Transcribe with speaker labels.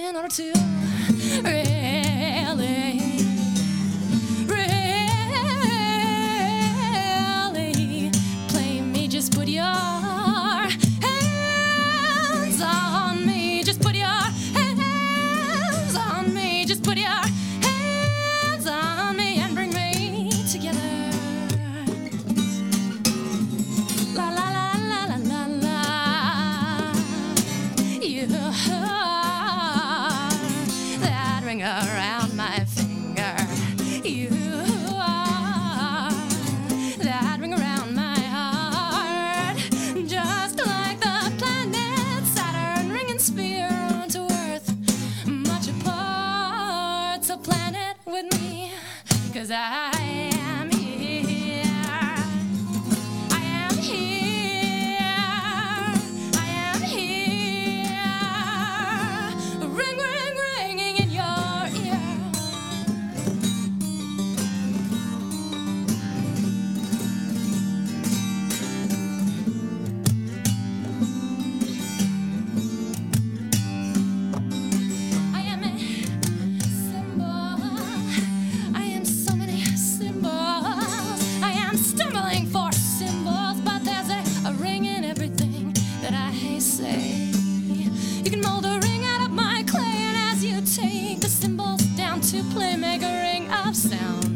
Speaker 1: in order to really play me. Just put your hands on me. Just put your hands on me. Just put your hands on me and bring me together. La la la la la la la. You are that ring around my finger. You are that ring around my heart. Just like the planet Saturn, ring and sphere onto Earth, much apart. So plan it with me, 'cause I am here. I am here. I am here. Ring, ring, ringing in your ear. I am a symbol. I am so many symbols. I am stumbling for symbols, but there's a ring in everything that I say. You can mold a ring out of my clay, and as you take the symbols down to play, make a ring of sound.